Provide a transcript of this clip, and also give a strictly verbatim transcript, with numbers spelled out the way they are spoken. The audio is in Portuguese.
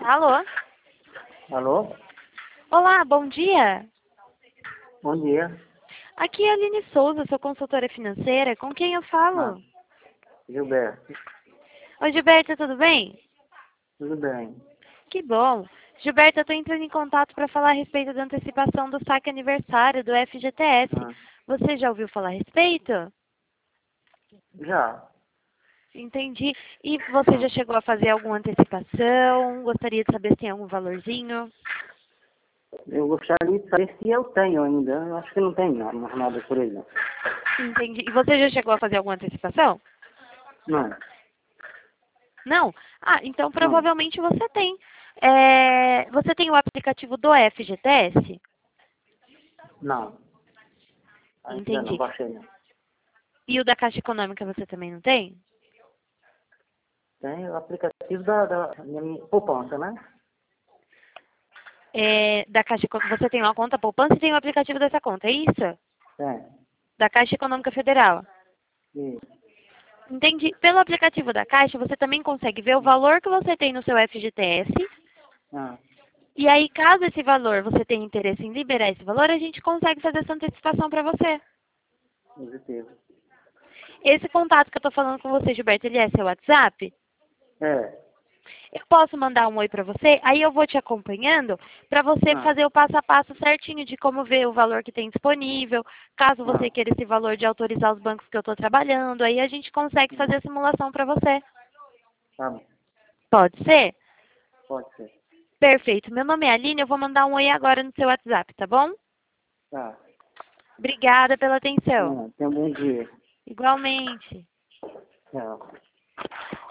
Alô? Alô? Olá, bom dia. Bom dia. Aqui é a Aline Souza, sou consultora financeira. Com quem eu Ah, falo? Gilberto. Oi, Gilberto, tudo bem? Tudo bem. Que bom. Gilberto, eu estou entrando em contato para falar a respeito da antecipação do saque aniversário do F G T S. Ah, Você já ouviu falar a respeito? já. Entendi. E você já Ah, chegou a fazer alguma antecipação? Gostaria de saber se tem algum valorzinho? eu gostaria de saber se eu tenho ainda. Eu acho que não tenho nada, mas nada por exemplo. Entendi. E você já chegou a fazer alguma antecipação? Não, Não? Ah, então não, provavelmente você tem. É, você tem o aplicativo do F G T S? não. Ainda não Entendi. baixei não. E o da Caixa Econômica você também não tem? Tem o aplicativo da, da minha poupança, né? É, da Caixa, Eco- você tem uma conta poupança e tem o aplicativo dessa conta, é isso? Tem. Da Caixa Econômica Federal. Isso. Entendi. Pelo aplicativo da Caixa, você também consegue ver o valor que você tem no seu F G T S. Ah, E aí, caso esse valor, você tenha interesse em liberar esse valor, a gente consegue fazer essa antecipação para você. positivo. Esse contato que eu estou falando com você, Gilberto, ele é seu WhatsApp? É. Eu posso mandar um oi para você, aí eu vou te acompanhando para você Ah, fazer o passo a passo certinho de como ver o valor que tem disponível, caso você ah, queira esse valor de autorizar os bancos que eu estou trabalhando, aí a gente consegue ah. fazer a simulação para você. Tá bom. Pode ser? Pode ser. Perfeito. Meu nome é Aline, eu vou mandar um oi agora no seu WhatsApp, tá bom? Tá. Obrigada pela atenção. Ah, tenha um bom dia. Igualmente. Tchau.